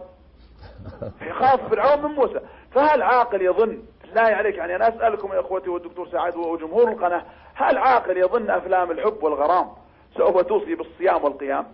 يخاف فرعون من موسى. فهل عاقل يظن، لا عليك يعني أنا أسألكم يا أخوتي والدكتور سعد وجمهور القناة، هل عاقل يظن أفلام الحب والغرام سوف توصي بالصيام والقيام؟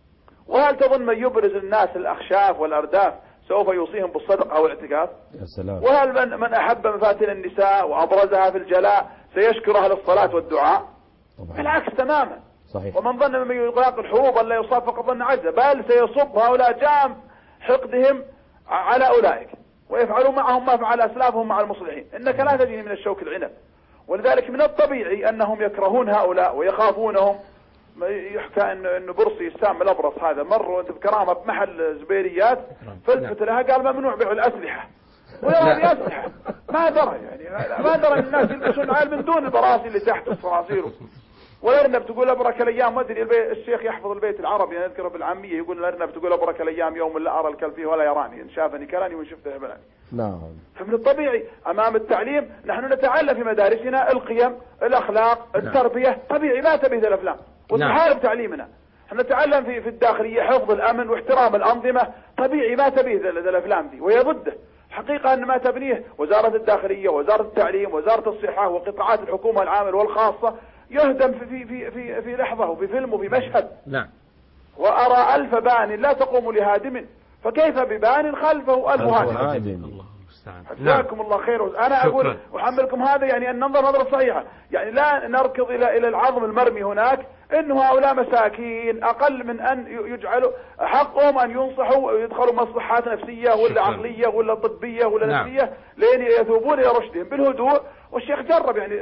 وهل تظن من يبرز الناس الأخشاف والأرداف سوف يوصيهم بالصدقة والاعتكاف؟ يا سلام. وهل من أحب مفاتن النساء وأبرزها في الجلاء سيشكرها للصلاة والدعاء؟ بالعكس تماما. صحيح. ومن ظن من يلاقي الحروب أن لا يصاب فقد ظن عجزا، بل سيصب هؤلاء جام حقدهم على أولئك ويفعلون معهم ما فعل أسلافهم مع المصلحين. إنك لا تجني من الشوك العنب. ولذلك من الطبيعي أنهم يكرهون هؤلاء ويخافونهم. يحكى أن برصي السام الأبرص هذا مر بكرامة بمحل زبيريات فلفت لها قال ممنوع بيع الأسلحة، ويرى بأسلحة ما درى، يعني ما درى الناس يلبسون عال من دون البراسي اللي تحت الصراصير. والأرنب تقول أبرك الأيام، ما أدري الشيخ يحفظ البيت العربي يذكره بالعامية، يقول الأرنب تقول أبرك الأيام يوم لا أرى الكلب فيه ولا يراني، إن شافني كلاني وإن شفته يبلاني. نعم. فمن الطبيعي أمام التعليم نحن نتعلم في مدارسنا القيم، الأخلاق، التربية، طبيعي لا تبيه الأفلام وتحارب تعليمنا. احنا نتعلم في الداخلية حفظ الأمن واحترام الأنظمة، طبيعي ما تبيه الأفلام دي وهي ضده. حقيقة أن ما تبنيه وزارة الداخلية ووزارة التعليم ووزارة الصحة وقطاعات الحكومة العامة والخاصة يهدم في لحظة وفي فيلم وفي مشهد. نعم. وأرى 1000 بان لا تقوم لهادم، فكيف ببان خلفه 1000 هادم. الله المستعان. جزاكم الله خير. أنا أقول أحملكم هذا يعني أن ننظر نظرة صحيحة، يعني لا نركض إلى العظم المرمي هناك، إنه هؤلاء مساكين أقل من أن يجعلوا حقهم أن ينصحوا ويدخلوا مصلحات نفسية ولا عقلية ولا طبية ولا نفسية لين يذوبون إلى رشدهم بالهدوء. والشيخ جرب يعني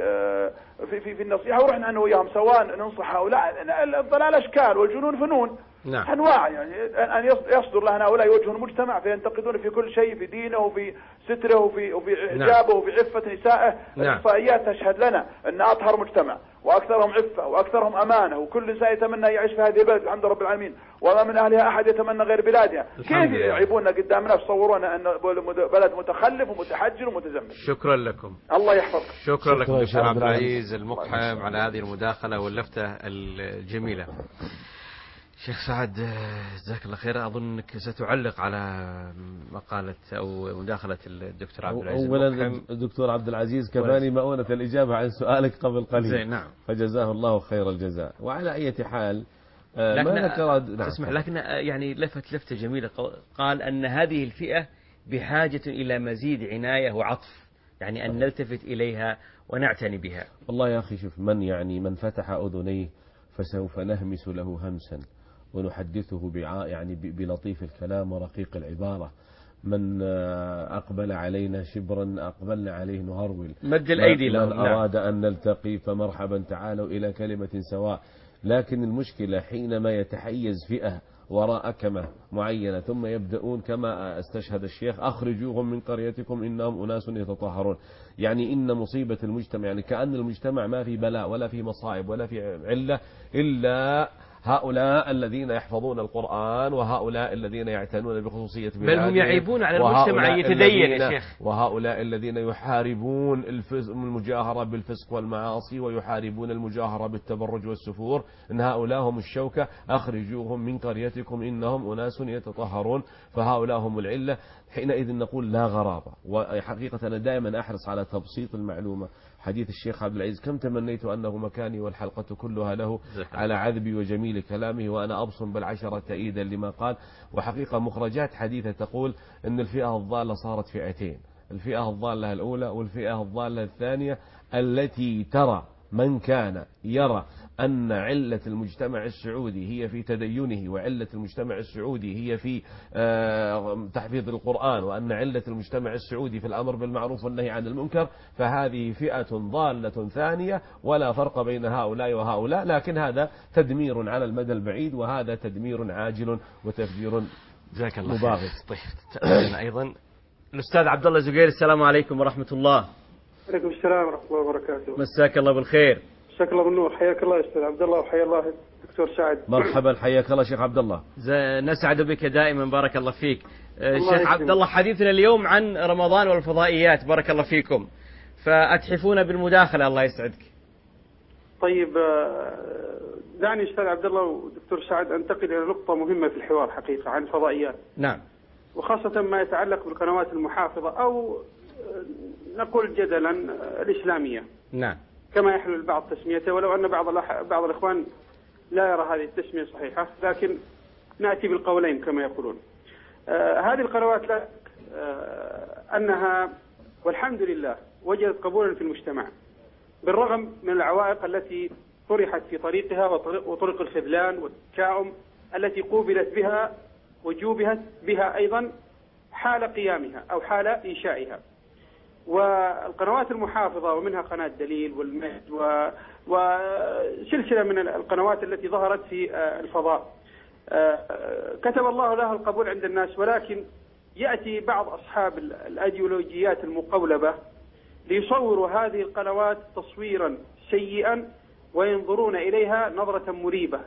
في النصيحة ورحنا أنه وياهم سواء ننصح هؤلاء. الضلال أشكال والجنون فنون. نعم. أنواع، يعني أن يصدر لنا هؤلاء يوجهون المجتمع فينتقدون في كل شيء، في دينه وفي ستره وفي حجابه وفي عفة نسائه. الإحصائيات تشهد لنا أن أطهر مجتمع وأكثرهم عفة وأكثرهم أمانة، وكل إنسان يتمنى يعيش في هذه البلد الحمد لله رب العالمين، وما من أهلها أحد يتمنى غير بلادها. كيف يعيبوننا قدامنا يصورون أن بلد متخلف ومتحجر ومتزمت؟ شكرا لكم. الله يحفظك. شكرا لكم دكتور عبد العزيز المقحم على هذه المداخلة واللفتة الجميلة. شيخ سعد جزاك الله خير، أظن أنك ستعلق على مقالة أو مداخلة الدكتور عبد العزيز. أولا الدكتور عبد العزيز كفاني مؤونة الإجابة عن سؤالك قبل قليل. نعم. فجزاه الله خير الجزاء. وعلى أي حال تسمح لكن يعني لفتة جميلة، قال أن هذه الفئة بحاجة إلى مزيد عناية وعطف، يعني أن نلتفت إليها ونعتني بها. والله يا أخي شوف، من فتح أذنيه فسوف نهمس له همسا ونحدثه يعني بلطيف الكلام ورقيق العبارة. من أقبل علينا شبرا أقبلنا عليه نهرول. مد الأيدي من أراد أن نلتقي فمرحبا، تعالوا إلى كلمة سواء. لكن المشكلة حينما يتحيز فئة وراء كما معينة ثم يبدأون كما استشهد الشيخ أخرجوهم من قريتكم إنهم أناس يتطهرون. يعني إن مصيبة المجتمع، يعني كأن المجتمع ما في بلاء ولا في مصائب ولا في علة إلا هؤلاء الذين يحفظون القرآن، وهؤلاء الذين يعتنون بخصوصية بلادهم، بل هم يعيبون على المجتمع أن يتدين يا شيخ، وهؤلاء الذين يحاربون المجاهرة بالفسق والمعاصي ويحاربون المجاهرة بالتبرج والسفور، إن هؤلاء هم الشوكة، أخرجوهم من قريتكم إنهم أناس يتطهرون، فهؤلاء هم العلة. حينئذ نقول لا غرابة. وحقيقة أنا دائما أحرص على تبسيط المعلومة. حديث الشيخ عبد العزيز كم تمنيت أنه مكاني والحلقة كلها له على عذبي وجميل كلامه وأنا أبصم بالعشرة تأييدا لما قال. وحقيقة مخرجات حديثة تقول أن الفئة الضالة صارت فئتين، الفئة الضالة الأولى والفئة الضالة الثانية، التي ترى من كان يرى أن علة المجتمع السعودي هي في تدينه، وعلة المجتمع السعودي هي في تحفيظ القرآن، وأن علة المجتمع السعودي في الأمر بالمعروف والنهي عن المنكر، فهذه فئة ضالة ثانية ولا فرق بين هؤلاء وهؤلاء. لكن هذا تدمير على المدى البعيد، وهذا تدمير عاجل وتفجير مباغت. طيب أيضا الأستاذ عبد الله زقير، السلام عليكم ورحمة الله. عليكم السلام ورحمة الله وبركاته. مساك الله بالخير. مساك الله بالنور، حياك الله يا أستاذ عبد الله وحيا الله دكتور سعد. مرحبا، حياك الله شيخ عبد الله. نسعد بك دائما، بارك الله فيك. شيخ عبد الله، حديثنا اليوم عن رمضان والفضائيات، بارك الله فيكم، فأتحفون بالمداخلة، الله يسعدك. طيب دعني أستاذ عبد الله ودكتور سعد أنتقل إلى نقطة مهمة في الحوار حقيقة عن الفضائيات. نعم. وخاصة ما يتعلق بالقنوات المحافظة أو نقول جدلا الإسلامية. نعم. كما يحلو البعض تسميته، ولو أن بعض الإخوان لا يرى هذه التسمية صحيحة، لكن نأتي بالقولين كما يقولون. هذه القنوات لا أنها والحمد لله وجدت قبولا في المجتمع بالرغم من العوائق التي طرحت في طريقها وطرق الخذلان والتشاؤم التي قوبلت بها وجوبهت بها أيضا حال قيامها أو حال إنشائها. والقنوات المحافظة ومنها قناة دليل والمهد وسلسلة من القنوات التي ظهرت في الفضاء كتب الله لها القبول عند الناس، ولكن يأتي بعض أصحاب الأيديولوجيات المقولبة ليصوروا هذه القنوات تصويرا سيئا وينظرون إليها نظرة مريبة،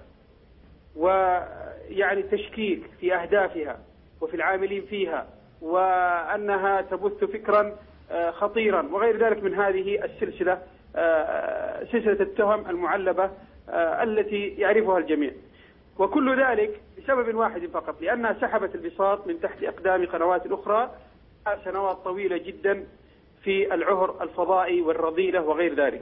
ويعني تشكيك في أهدافها وفي العاملين فيها، وأنها تبث فكرا خطيرا وغير ذلك من هذه السلسلة، سلسلة التهم المعلبة التي يعرفها الجميع. وكل ذلك بسبب واحد فقط، لأنها سحبت البساط من تحت أقدام قنوات أخرى سنوات طويلة جدا في العهر الفضائي والرذيلة وغير ذلك.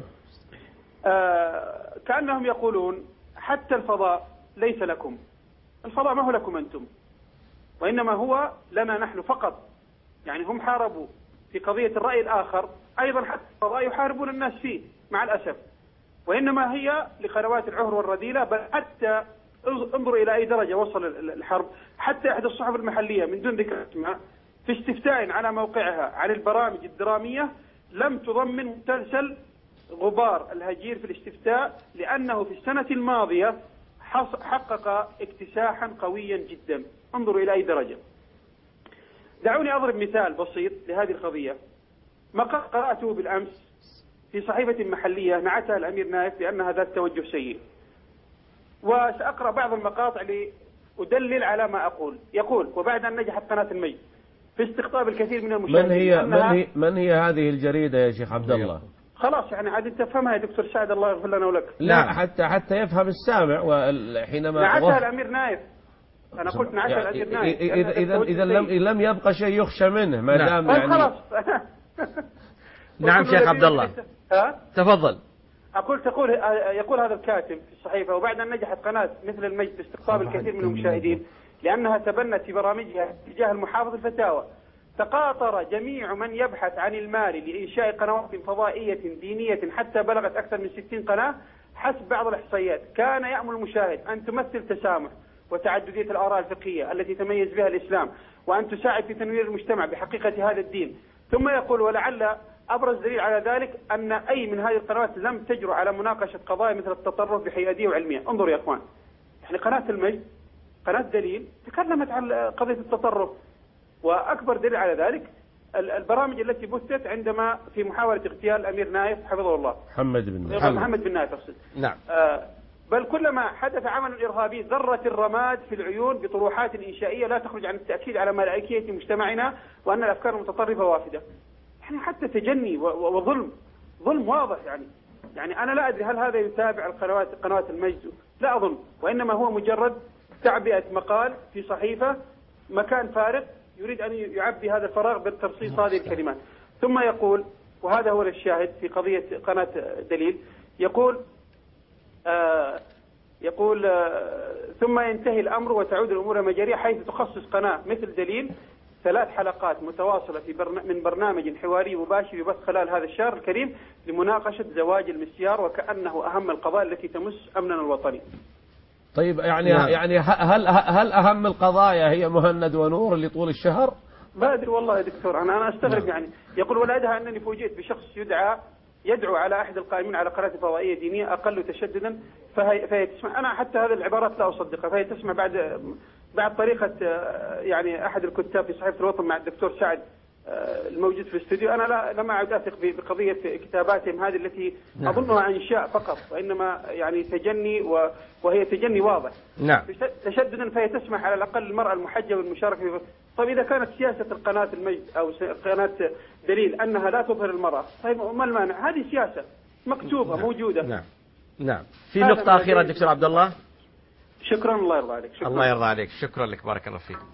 كأنهم يقولون حتى الفضاء ليس لكم، الفضاء ما هو لكم أنتم، وإنما هو لنا نحن فقط. يعني هم حاربوا في قضية الرأي الآخر، أيضا حتى الفضاء يحاربون الناس فيه مع الأسف، وإنما هي لقنوات العهر والرذيلة. بل حتى انظروا إلى أي درجة وصل الحرب، حتى إحدى الصحف المحلية من دون ذكر اسمها في استفتاء على موقعها عن البرامج الدرامية لم تضمن مسلسل غبار الهجير في الاستفتاء، لأنه في السنة الماضية حقق اكتساحا قويا جدا. انظروا إلى أي درجة. دعوني أضرب مثال بسيط لهذه القضية. مقال قرأته بالأمس في صحيفة محلية نعتها الأمير نايف لأنها ذات توجه سيء، وسأقرأ بعض المقاطع لأدلل على ما أقول. يقول: وبعد أن نجحت قناة المجد في استقطاب الكثير من المشاهدين. من هي هذه الجريدة يا شيخ عبد الله؟ خلاص يعني عاد تفهمها يا دكتور سعد، الله يغفر لنا ولك. لا حتى يفهم السامع. وحينما نعتها الأمير نايف، أنا قلت نعتها الأمير نايف. إذا لم يبقى شيء يخشى منه ما دام يعني خلاص. نعم شيخ عبد الله تفضل. يقول هذا الكاتب في الصحيفة: وبعد أن نجحت قناة مثل المجد باستقطاب الكثير من المشاهدين لأنها تبنت في برامجها اتجاه المحافظ الفتاوى، تقاطر جميع من يبحث عن المال لإنشاء قنوات فضائية دينية حتى بلغت أكثر من 60 قناة حسب بعض الإحصائيات. كان يأمل المشاهد أن تمثل تسامح وتعددية الآراء الفقهية التي تميز بها الإسلام، وأن تساعد في تنوير المجتمع بحقيقة هذا الدين. ثم يقول: ولعل أبرز دليل على ذلك أن أي من هذه القنوات لم تجرؤ على مناقشة قضايا مثل التطرف بحيادية وعلمية. انظروا يا أخوان، يعني قناة المجد، قناة دليل، تكلمت عن قضية التطرف، وأكبر دليل على ذلك البرامج التي بثت عندما في محاولة اغتيال الأمير نايف حفظه الله، محمد بن نايف أقصد. نعم. بل كلما حدث عمل إرهابي ذرت الرماد في العيون بطروحات إنشائية لا تخرج عن التأكيد على ملائكية مجتمعنا وأن الأفكار المتطرفة وافدة. يعني حتى تجني وظلم، ظلم واضح. يعني أنا لا أدري هل هذا يتابع قنوات المجد، لا أظن، وإنما هو مجرد تعبئة مقال في صحيفة، مكان فارغ يريد أن يعبي هذا الفراغ بالترصيص هذه الكلمات. ثم يقول، وهذا هو الشاهد في قضية قناة دليل، يقول ثم ينتهي الأمر وتعود الأمور مجارية، حيث تخصص قناة مثل دليل 3 حلقات متواصلة من برنامج حواري مباشر يبث خلال هذا الشهر الكريم لمناقشة زواج المسيار، وكأنه أهم القضايا التي تمس أمننا الوطني. طيب يعني هل أهم القضايا هي مهند ونور اللي طول الشهر؟ ما أدري والله يا دكتور، أنا أستغرب. يعني يقول ولا أدري أنني فوجئت بشخص يدعو على أحد القائمين على قناة فضائية دينية أقل تشددا، فهي تسمع. أنا حتى هذه العبارات لا أصدقها، فهي تسمع بعد طريقة يعني أحد الكتاب في صحيفة الوطن مع الدكتور سعد الموجود في الاستوديو. أنا لم أعد أثق بقضية كتاباتهم هذه التي أظنها إنشاء فقط، وإنما يعني تجني، وهي تجني واضح. نعم. تشددا، فهي تسمح على الأقل المرأة المحجبة بالمشاركة في. طيب إذا كانت سياسة القناة المجد أو قناة دليل أنها لا تظهر المرأة، طيب ما المانع؟ هذه سياسة مكتوبة. نعم. موجودة. نعم. في نقطة أخيرة دكتور عبد الله. شكرا، الله يرضى عليك. شكرا. الله يرضى عليك، شكرا لك، بارك الله فيك.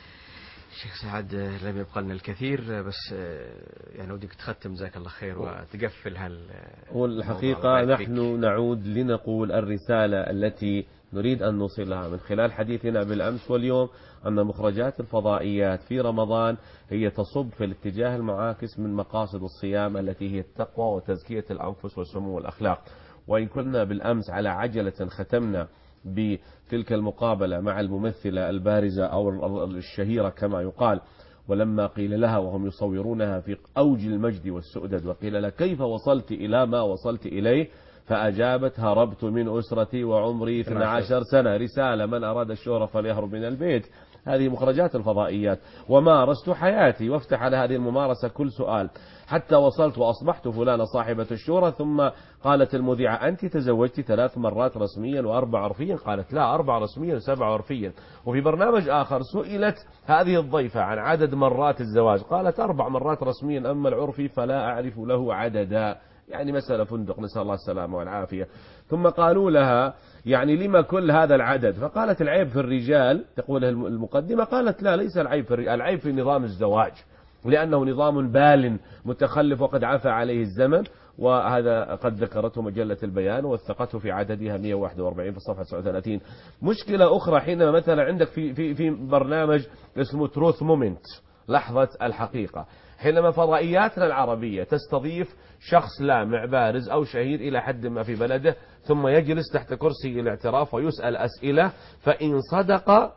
شيخ سعد، لم يبقى لنا الكثير، بس يعني ودك تختم جزاك الله خير وتقفل والحقيقة نحن نعود لنقول الرسالة التي نريد أن نوصلها من خلال حديثنا بالأمس واليوم، أن مخرجات الفضائيات في رمضان هي تصب في الاتجاه المعاكس من مقاصد الصيام التي هي التقوى وتزكية الأنفس وسمو الأخلاق. وإن كنا بالأمس على عجلة ختمنا بتلك المقابلة مع الممثلة البارزة أو الشهيرة كما يقال، ولما قيل لها وهم يصورونها في أوج المجد والسؤدد وقيل لها كيف وصلت إلى ما وصلت إليه، فأجابت هربت من أسرتي وعمري 12 سنة، رسالة من أراد الشهرة فليهرب من البيت. هذه مخرجات الفضائيات. ومارست حياتي، وافتح على هذه الممارسة كل سؤال حتى وصلت وأصبحت فلانة صاحبة الشهرة. ثم قالت المذيعة أنت تزوجت 3 مرات رسميا و4 عرفيا؟ قالت لا، 4 رسميا و7 عرفيا. وفي برنامج آخر سئلت هذه الضيفة عن عدد مرات الزواج، قالت 4 مرات رسميا، أما العرفي فلا أعرف له عددا. يعني مسألة فندق، نسأل الله السلامة والعافية. ثم قالوا لها يعني لما كل هذا العدد؟ فقالت العيب في الرجال، تقول المقدمة، قالت لا، ليس العيب في الرجال، العيب في نظام الزواج، لأنه نظام بال متخلف وقد عفى عليه الزمن. وهذا قد ذكرته مجلة البيان ووثقته في عددها 141 في الصفحة 39. مشكلة أخرى حينما مثلا عندك في برنامج اسمه تروث مومنت، لحظة الحقيقة، حينما فضائياتنا العربية تستضيف شخص لامع بارز أو شهير إلى حد ما في بلده، ثم يجلس تحت كرسي الاعتراف ويسأل أسئلة، فإن صدق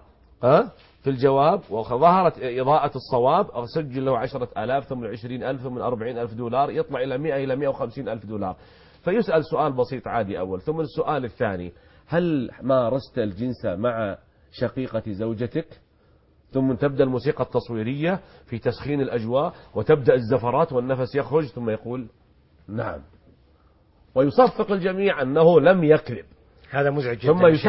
في الجواب وظهرت إضاءة الصواب سجل له 10,000 ثم 20,000 ثم 40,000 دولار، يطلع إلى 100 إلى 150,000 دولار. فيسأل سؤال بسيط عادي أول، ثم السؤال الثاني، هل مارست الجنس مع شقيقة زوجتك؟ ثم تبدأ الموسيقى التصويرية في تسخين الأجواء وتبدأ الزفرات والنفس يخرج، ثم يقول نعم، ويصفق الجميع أنه لم يكذب. هذا مزعج جدا. ثم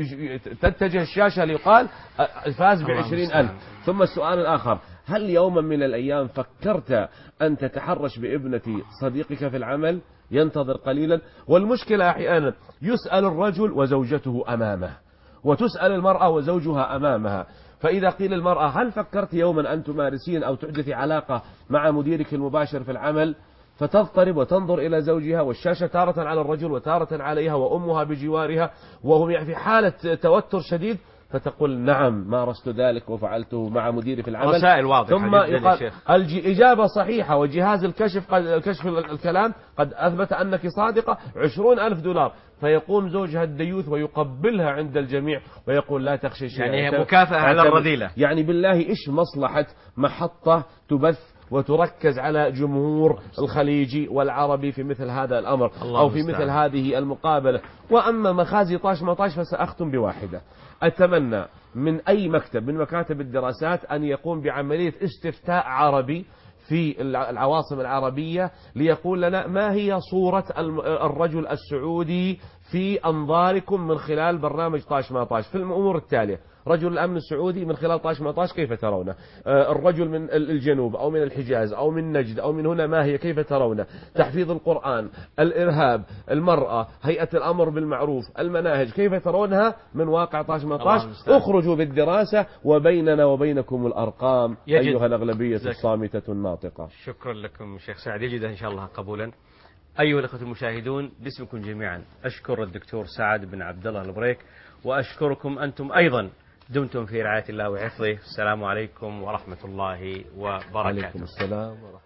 تتجه الشاشة ليقال فاز ب20,000. ثم السؤال الآخر، هل يوما من الأيام فكرت أن تتحرش بابنة صديقك في العمل؟ ينتظر قليلا. والمشكلة أحيانا يسأل الرجل وزوجته أمامه، وتسأل المرأة وزوجها أمامها. فإذا قيل المرأة هل فكرت يوما أن تمارسين أو تحدثي علاقة مع مديرك المباشر في العمل؟ فتضطرب وتنظر إلى زوجها، والشاشة تارة على الرجل وتارة عليها وأمها بجوارها، وهم في حالة توتر شديد، فتقول نعم مارست ذلك وفعلته مع مديري في العمل. رسائل واضحة. ثم يقال الإجابة صحيحة وجهاز الكشف الكلام قد أثبت أنك صادقة، 20,000 دولار. فيقوم زوجها الديوث ويقبلها عند الجميع ويقول لا تخشي شيئا، يعني مكافأة على الرذيلة. يعني بالله إيش مصلحة محطة تبث وتركز على جمهور الخليجي والعربي في مثل هذا الأمر أو في مثل هذه المقابلة. وأما مخازي طاش ما طاش فسأختم بواحدة. أتمنى من أي مكتب من مكاتب الدراسات أن يقوم بعملية استفتاء عربي في العواصم العربية ليقول لنا ما هي صورة الرجل السعودي في أنظاركم من خلال برنامج طاش ما طاش في الأمور التالية: رجل الأمن السعودي من خلال طاش ما طاش كيف ترونه؟ الرجل من الجنوب أو من الحجاز أو من نجد أو من هنا ما هي كيف ترونه؟ تحفيظ القرآن، الإرهاب، المرأة، هيئة الأمر بالمعروف، المناهج، كيف ترونها من واقع طاش ما طاش؟ اخرجوا بالدراسة وبيننا وبينكم الأرقام أيها الأغلبية الصامتة الناطقة. شكرا لكم شيخ سعد، يجد إن شاء الله قبولا. أيها الأخوة المشاهدون، باسمكم جميعا أشكر الدكتور سعد بن عبد الله البريك، وأشكركم أنتم أيضا. دمتم في رعاية الله وحفظه. السلام عليكم ورحمة الله وبركاته. عليكم السلام ورحمة الله.